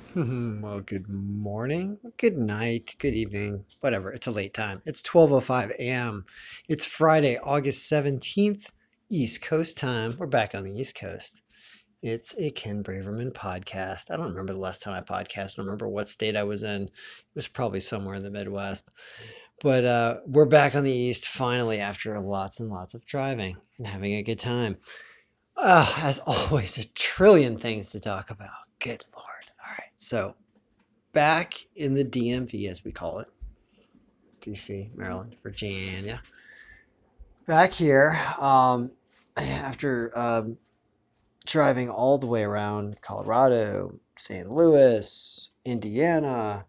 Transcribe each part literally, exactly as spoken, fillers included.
Well, good morning, good night, good evening, whatever. It's a late time. It's twelve oh five a m. It's Friday, August seventeenth, East Coast time. We're back on the East Coast. It's a Ken Braverman podcast. I don't remember the last time I podcast. I don't remember what state I was in. It was probably somewhere in the Midwest. But uh, we're back on the East finally after lots and lots of driving and having a good time. Uh, as always, a trillion things to talk about. Good Lord. All right. So, back in the D M V, as we call it, D C, Maryland, Virginia. Back here, um, after um, driving all the way around Colorado, Saint Louis, Indiana,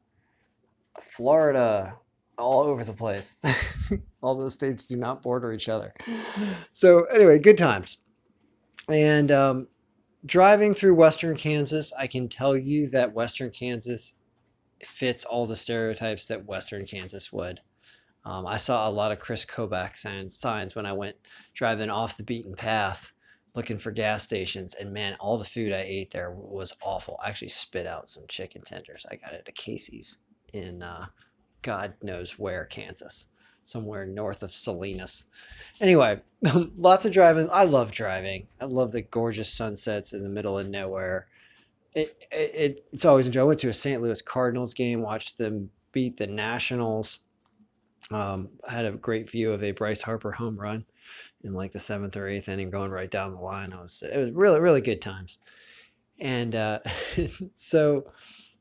Florida, all over the place. All those states do not border each other. So, anyway, good times. And um, driving through Western Kansas, I can tell you that Western Kansas fits all the stereotypes that Western Kansas would. Um, I saw a lot of Chris Kobach signs, signs when I went driving off the beaten path looking for gas stations. And man, all the food I ate there was awful. I actually spit out some chicken tenders. I got it at Casey's in uh, God knows where, Kansas, somewhere north of Salinas. Anyway, lots of driving. I love driving. I love the gorgeous sunsets in the middle of nowhere. It, it, it's always enjoyable. I went to a Saint Louis Cardinals game, watched them beat the Nationals. Um, I had a great view of a Bryce Harper home run in like the seventh or eighth inning, going right down the line. I was it was really really good times, and uh, so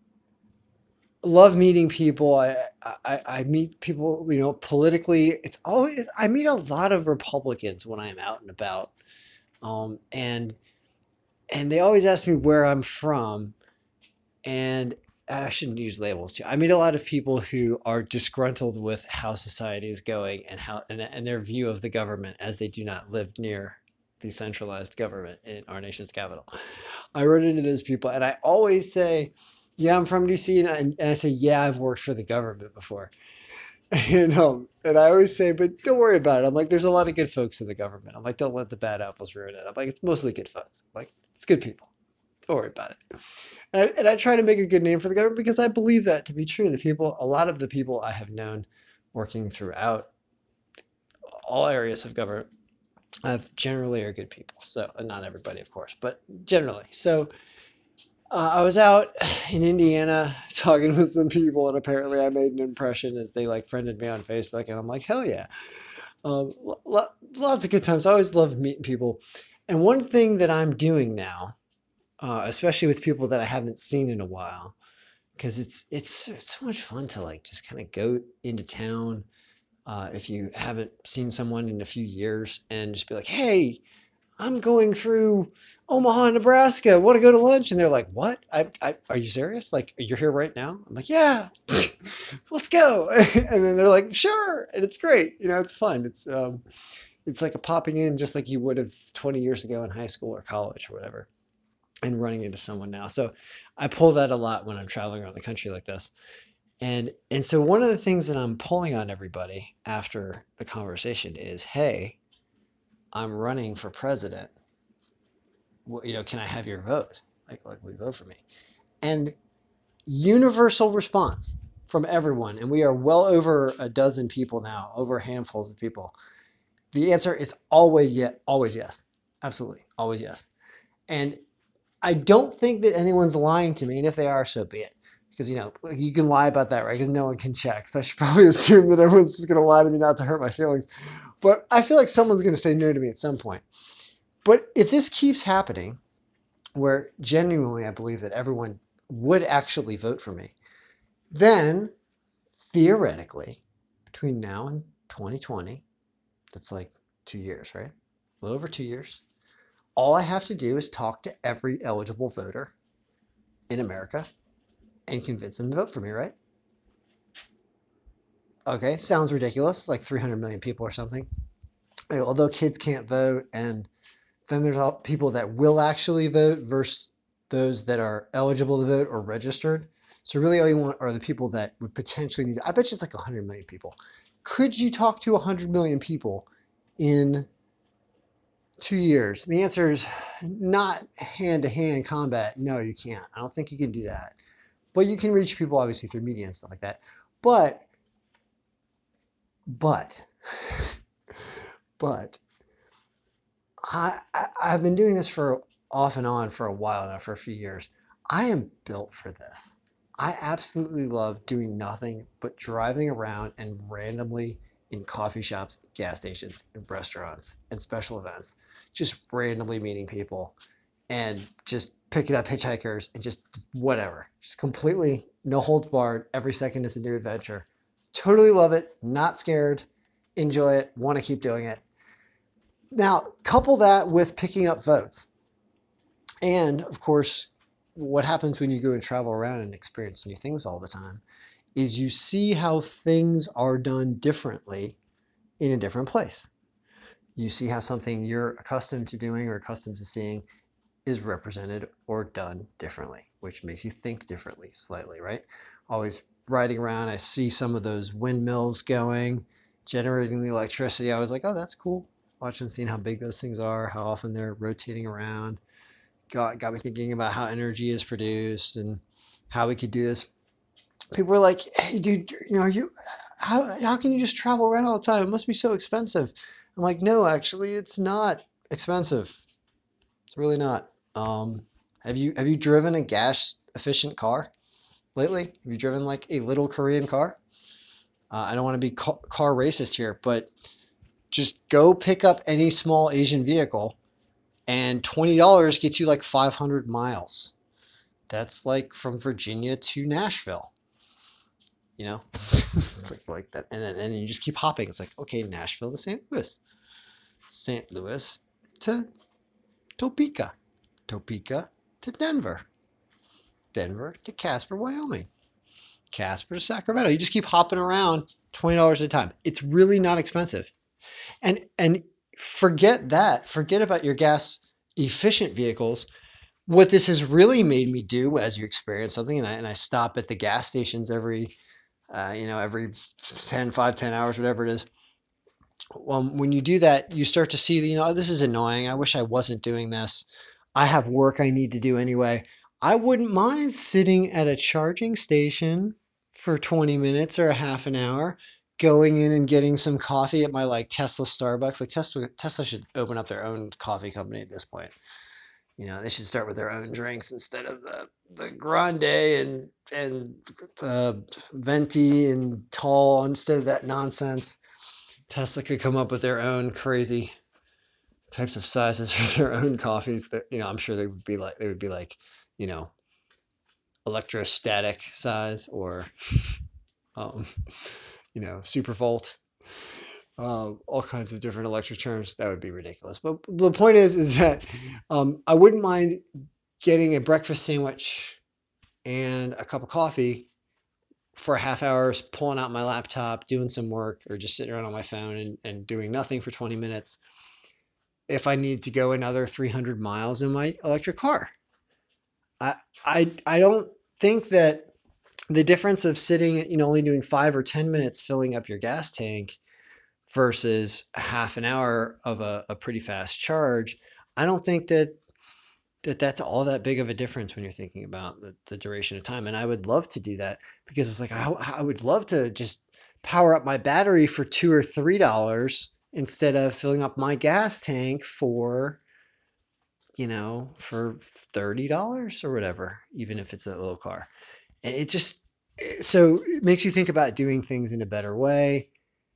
love meeting people. I, I I meet people, you know, politically. It's always I meet a lot of Republicans when I'm out and about, um, and and they always ask me where I'm from, and I shouldn't use labels too. I meet a lot of people who are disgruntled with how society is going and how and, and their view of the government, as they do not live near the centralized government in our nation's capital. I run into those people, and I always say, "Yeah, I'm from D C," and I, and I say, "Yeah, I've worked for the government before." You know, and I always say, "But don't worry about it." I'm like, "There's a lot of good folks in the government." I'm like, "Don't let the bad apples ruin it." I'm like, "It's mostly good folks." I'm like, it's good people. Don't worry about it. And I, and I try to make a good name for the government because I believe that to be true. The people, a lot of the people I have known working throughout all areas of government, have generally are good people. So, and not everybody, of course, but generally. So, uh, I was out in Indiana talking with some people, and apparently I made an impression as they like friended me on Facebook, and I'm like, hell yeah. Um, lo- Lots of good times. I always love meeting people. And one thing that I'm doing now, uh, especially with people that I haven't seen in a while, because it's it's it's so much fun to like just kind of go into town, uh, if you haven't seen someone in a few years, and just be like, hey, I'm going through Omaha, Nebraska, want to go to lunch? And they're like, what? I, I, are you serious? Like, you're here right now? I'm like, yeah. Let's go. And then they're like, sure. And it's great, you know, it's fun. It's um it's like a popping in, just like you would have twenty years ago in high school or college or whatever, and running into someone now. So I pull that a lot when I'm traveling around the country like this. And and so one of the things that I'm pulling on everybody after the conversation is, hey, I'm running for president. Well, you know, can I have your vote? Like, like, will you vote for me? And universal response from everyone, and we are well over a dozen people now, over handfuls of people. The answer is always yet, always yes, absolutely, always yes. And I don't think that anyone's lying to me, and if they are, so be it. Because, you know, you can lie about that, right? Because no one can check. So I should probably assume that everyone's just going to lie to me not to hurt my feelings. But I feel like someone's going to say no to me at some point. But if this keeps happening, where genuinely I believe that everyone would actually vote for me, then theoretically, between now and twenty twenty, that's like two years, right? A little over two years. All I have to do is talk to every eligible voter in America and convince them to vote for me, right? Okay, sounds ridiculous, like three hundred million people or something. Although kids can't vote, and then there's all people that will actually vote versus those that are eligible to vote or registered. So really all you want are the people that would potentially need, I bet you it's like one hundred million people. Could you talk to one hundred million people in two years? The answer is not hand-to-hand combat. No, you can't. I don't think you can do that. but you can reach people obviously through media and stuff like that. But, but, but I, I I've been doing this for off and on for a while now, for a few years. I am built for this. I absolutely love doing nothing but driving around and randomly in coffee shops, gas stations, and restaurants and special events, just randomly meeting people and just picking up hitchhikers and just whatever. Just completely no holds barred. Every second is a new adventure. Totally love it. Not scared. Enjoy it. Want to keep doing it. Now, couple that with picking up votes. And of course, what happens when you go and travel around and experience new things all the time is you see how things are done differently in a different place. You see how something you're accustomed to doing or accustomed to seeing is represented or done differently, which makes you think differently slightly, right? Always riding around, I see some of those windmills going, generating the electricity. I was like, oh, that's cool. Watching, seeing how big those things are, how often they're rotating around. Got, got me thinking about how energy is produced and how we could do this. People were like, hey, dude, you know, are you, how, how can you just travel around all the time? It must be so expensive. I'm like, no, actually, it's not expensive. It's really not. Um, have you have you driven a gas efficient car lately? Have you driven like a little Korean car? Uh, I don't want to be ca- car racist here, but just go pick up any small Asian vehicle, and twenty dollars gets you like five hundred miles. That's like from Virginia to Nashville. You know, like, like that, and then and then you just keep hopping. It's like okay, Nashville to Saint Louis, Saint Louis to Topeka, Topeka to Denver, Denver to Casper, Wyoming, Casper to Sacramento. You just keep hopping around twenty dollars at a time. It's really not expensive. And and forget that. Forget about your gas efficient vehicles. What this has really made me do as you experience something, and I, and I stop at the gas stations every, uh, you know, every ten, five, ten hours, whatever it is. Well, when you do that, you start to see, you know, this is annoying. I wish I wasn't doing this. I have work I need to do anyway. I wouldn't mind sitting at a charging station for twenty minutes or a half an hour, going in and getting some coffee at my like Tesla Starbucks. Like Tesla, Tesla should open up their own coffee company at this point. You know, they should start with their own drinks instead of the the grande and and uh, venti and tall instead of that nonsense. Tesla could come up with their own crazy types of sizes for their own coffees. That you know, I'm sure they would be like they would be like, you know, electrostatic size or um, you know, super volt. Uh, all kinds of different electric terms. That would be ridiculous. But the point is, is that um, I wouldn't mind getting a breakfast sandwich and a cup of coffee for half hours, pulling out my laptop, doing some work, or just sitting around on my phone and, and doing nothing for twenty minutes if I need to go another three hundred miles in my electric car. I, I, I don't think that the difference of sitting, you know, only doing five or ten minutes filling up your gas tank versus a half an hour of a, a pretty fast charge, I don't think that, that that's all that big of a difference when you're thinking about the, the duration of time. And I would love to do that because it's like, I, I would love to just power up my battery for two or three dollars instead of filling up my gas tank for you know, for thirty dollars or whatever, even if it's a little car. And it just, so it makes you think about doing things in a better way.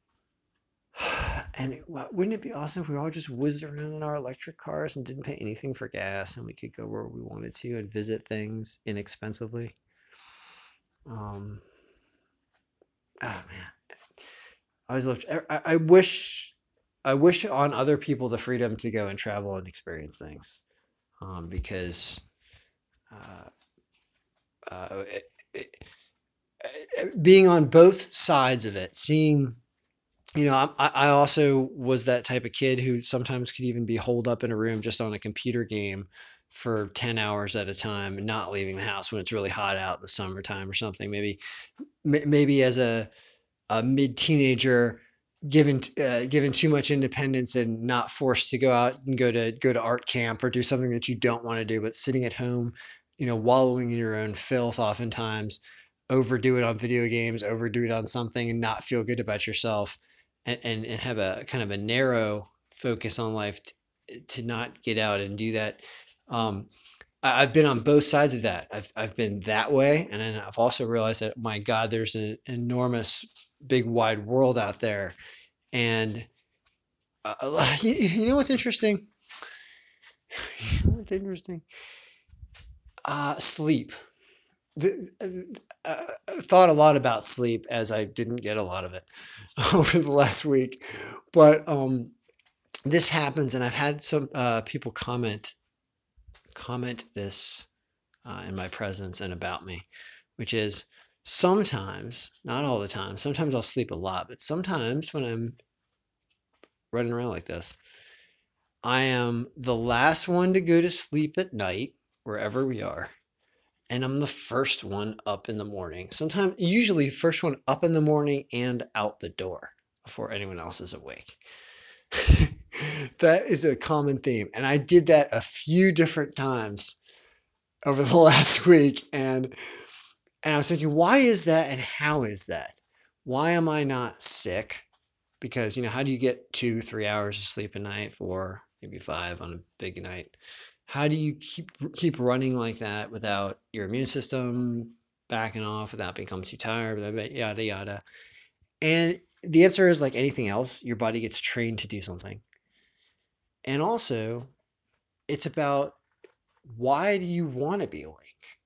And it, wouldn't it be awesome if we all just whizzed around in our electric cars and didn't pay anything for gas and we could go where we wanted to and visit things inexpensively? Um, oh man, I always loved, I, I wish, I wish on other people the freedom to go and travel and experience things. Um, because uh, uh, it, it, being on both sides of it, seeing, you know, I, I also was that type of kid who sometimes could even be holed up in a room just on a computer game for ten hours at a time and not leaving the house when it's really hot out in the summertime or something. Maybe, maybe as a, a mid teenager, given uh, given too much independence and not forced to go out and go to go to art camp or do something that you don't want to do, but sitting at home you know, wallowing in your own filth oftentimes, overdo it on video games, overdo it on something and not feel good about yourself and, and, and have a kind of a narrow focus on life t- to not get out and do that. Um, I- have been on both sides of that. I've, I've been that way. And then I've also realized that, my God, there's an enormous, big, wide world out there. And uh, you, you know what's interesting? You know what's interesting? Uh, sleep. The, uh, I thought a lot about sleep as I didn't get a lot of it over the last week. But um, this happens, and I've had some uh, people comment comment this uh, in my presence and about me, which is sometimes, not all the time, sometimes I'll sleep a lot, but sometimes when I'm running around like this, I am the last one to go to sleep at night, wherever we are. And I'm the first one up in the morning. Sometimes, usually, first one up in the morning and out the door before anyone else is awake. That is a common theme. And I did that a few different times over the last week. And and I was thinking, why is that and how is that? Why am I not sick? Because, you know, how do you get two, three hours of sleep a night, four, maybe five on a big night? How do you keep keep running like that without your immune system backing off, without becoming too tired, yada yada? And the answer is, like anything else, your body gets trained to do something. And also, it's about, why do you want to be awake?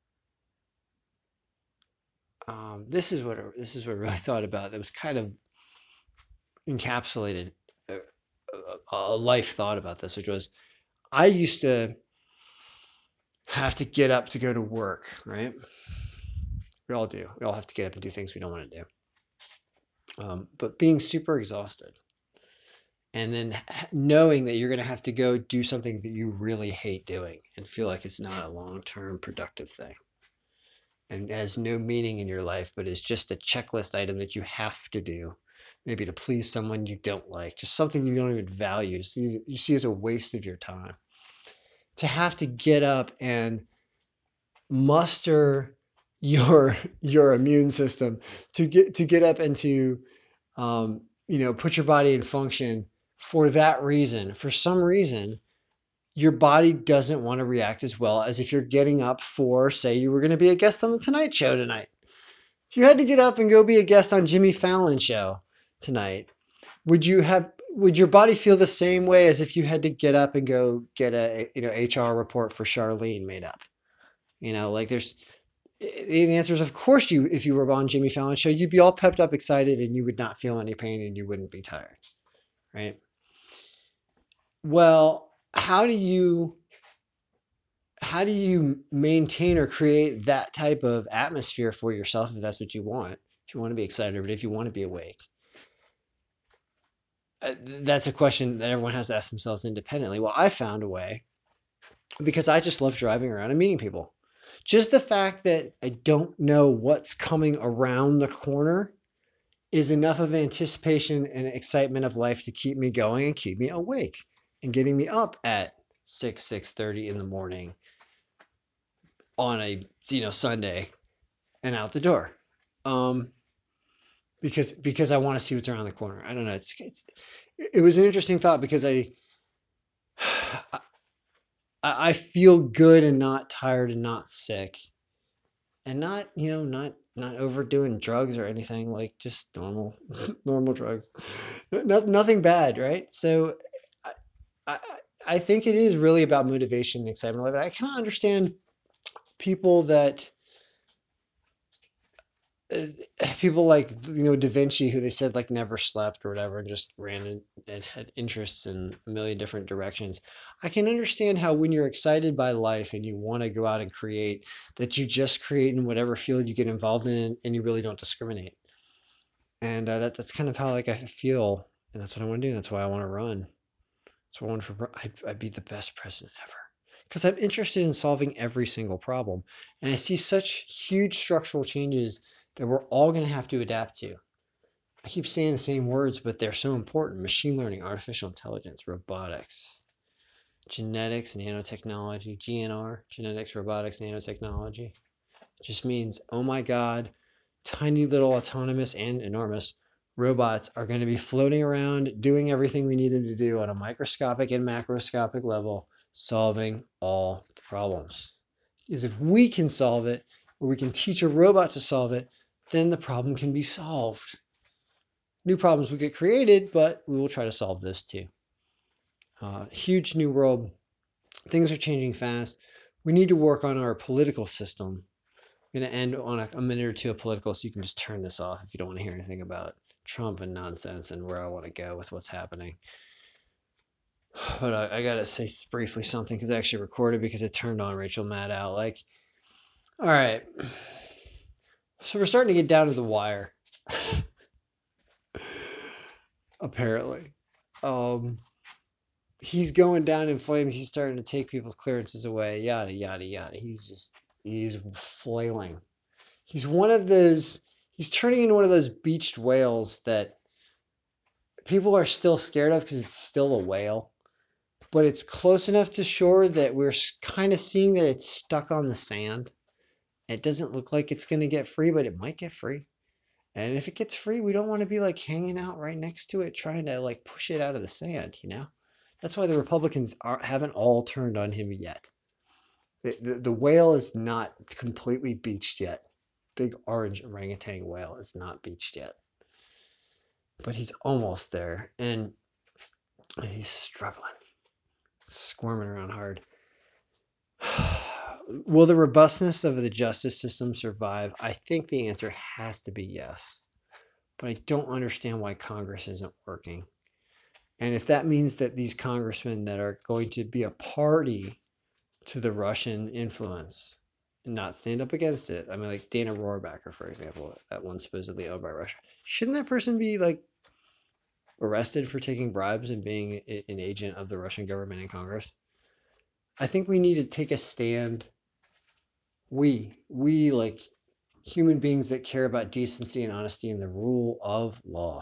Um, this is what this is what I really thought about. That was kind of encapsulated a, a, a life thought about this, which was, I used to have to get up to go to work, right? We all do. We all have to get up and do things we don't want to do. Um, but being super exhausted and then knowing that you're going to have to go do something that you really hate doing and feel like it's not a long term productive thing and has no meaning in your life, but is just a checklist item that you have to do, maybe to please someone you don't like, just something you don't even value, see, you see as a waste of your time. To have to get up and muster your your immune system to get to get up and to um, you know, put your body in function for that reason. For some reason, your body doesn't want to react as well as if you're getting up for, say, you were going to be a guest on the Tonight Show tonight. If you had to get up and go be a guest on Jimmy Fallon's show tonight, would you have would your body feel the same way as if you had to get up and go get a, you know, H R report for Charlene made up? You know, like there's the answer is, of course, you, if you were on Jimmy Fallon's show, you'd be all pepped up, excited, and you would not feel any pain and you wouldn't be tired, right? Well, how do you how do you maintain or create that type of atmosphere for yourself if that's what you want? If you want to be excited, but if you want to be awake, uh, that's a question that everyone has to ask themselves independently. Well, I found a way because I just love driving around and meeting people. Just the fact that I don't know what's coming around the corner is enough of anticipation and excitement of life to keep me going and keep me awake and getting me up at six six thirty in the morning on a, you know, Sunday and out the door. Um, because because I want to see what's around the corner. I don't know. It's it's it was an interesting thought because I I feel good and not tired and not sick and not, you know, not not overdoing drugs or anything, like just normal normal drugs. No, nothing bad, right? So I, I I think it is really about motivation and excitement. Like, I cannot understand people that uh, people like, you know, Da Vinci, who they said like never slept or whatever, and just ran and, and had interests in a million different directions. I can understand how when you're excited by life and you want to go out and create, that you just create in whatever field you get involved in and you really don't discriminate. And uh, that, that's kind of how like I feel, and that's what I want to do. That's why I want to run. That's what I want for. I'd, I'd be the best president ever because I'm interested in solving every single problem, and I see such huge structural changes that we're all going to have to adapt to. I keep saying the same words, but they're so important: machine learning, artificial intelligence, robotics, genetics, nanotechnology, G N R, genetics, robotics, nanotechnology. It just means, oh my God, tiny little autonomous and enormous robots are going to be floating around doing everything we need them to do on a microscopic and macroscopic level, solving all problems. Because if we can solve it, or we can teach a robot to solve it, then the problem can be solved. New problems will get created, but we will try to solve this too. Uh, huge new world. Things are changing fast. We need to work on our political system. I'm going to end on a, a minute or two of political, so you can just turn this off if you don't want to hear anything about Trump and nonsense and where I want to go with what's happening. But I, I got to say briefly something because I actually recorded because it turned on Rachel Maddow. Like, all right. So we're starting to get down to the wire. Apparently. Um, he's going down in flames. He's starting to take people's clearances away. Yada, yada, yada. He's just, he's flailing. He's one of those, he's turning into one of those beached whales that people are still scared of because it's still a whale. But it's close enough to shore that we're kind of seeing that it's stuck on the sand. It doesn't look like it's going to get free, but it might get free. And if it gets free, we don't want to be like hanging out right next to it, trying to like push it out of the sand, you know? That's why the Republicans are, haven't all turned on him yet. The, the, the whale is not completely beached yet. Big orange orangutan whale is not beached yet. But he's almost there. And, and he's struggling, squirming around hard. Will the robustness of the justice system survive? I think the answer has to be yes. But I don't understand why Congress isn't working. And if that means that these congressmen that are going to be a party to the Russian influence and not stand up against it, I mean, like Dana Rohrabacher, for example, that one supposedly owned by Russia, shouldn't that person be like arrested for taking bribes and being an agent of the Russian government in Congress? I think we need to take a stand. We, we like human beings that care about decency and honesty and the rule of law,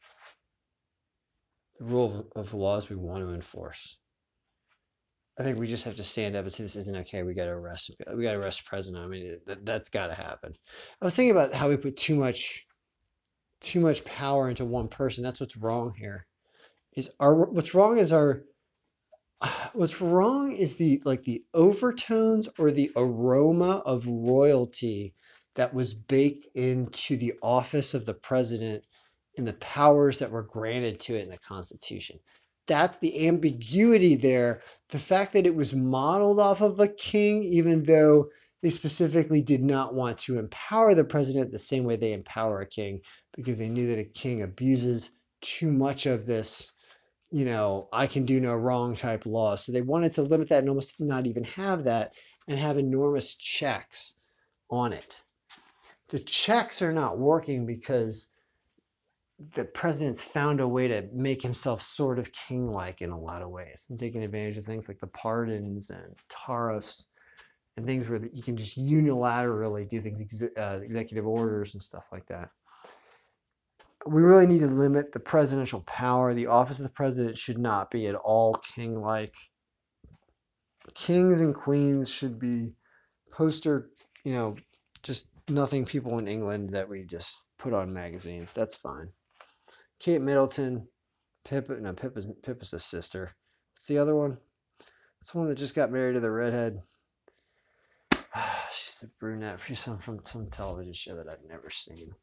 the rule of, of laws we want to enforce. I think we just have to stand up and say this isn't okay. We got to arrest. We got to arrest the president. I mean, that, that's got to happen. I was thinking about how we put too much, too much power into one person. That's what's wrong here. Is our what's wrong is our what's wrong is the like the overtones or the aroma of royalty that was baked into the office of the president and the powers that were granted to it in the Constitution. That's the ambiguity there. The fact that it was modeled off of a king, even though they specifically did not want to empower the president the same way they empower a king, because they knew that a king abuses too much of this, you know, I can do no wrong type law. So they wanted to limit that and almost not even have that and have enormous checks on it. The checks are not working because the president's found a way to make himself sort of king-like in a lot of ways and taking advantage of things like the pardons and tariffs and things where you can just unilaterally do things, ex- uh, executive orders and stuff like that. We really need to limit the presidential power. The office of the president should not be at all king-like. Kings and queens should be poster, you know, just nothing people in England that we just put on magazines. That's fine. Kate Middleton, Pip, no, Pip is Pip is a sister. What's the other one? It's the one that just got married to the redhead. She's a brunette. She's some from some television show that I've never seen.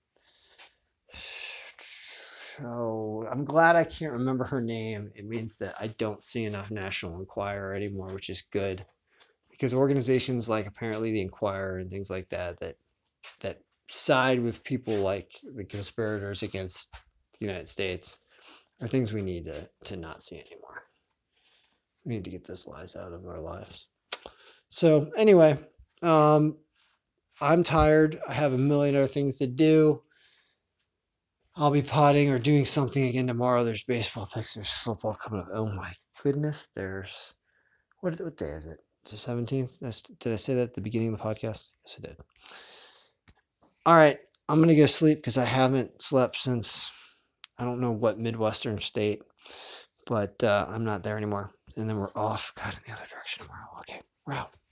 So I'm glad I can't remember her name. It means that I don't see enough National Enquirer anymore, which is good. Because organizations like apparently the Enquirer and things like that that that side with people like the conspirators against the United States are things we need to, to not see anymore. We need to get those lies out of our lives. So anyway, um, I'm tired. I have a million other things to do. I'll be potting or doing something again tomorrow. There's baseball picks. There's football coming up. Oh my goodness. There's what, what day is it? It's the seventeenth. Did I say that at the beginning of the podcast? Yes, I did. All right. I'm going to go sleep because I haven't slept since I don't know what Midwestern state, but uh, I'm not there anymore. and then we're off. God, in the other direction tomorrow. Okay, we're out.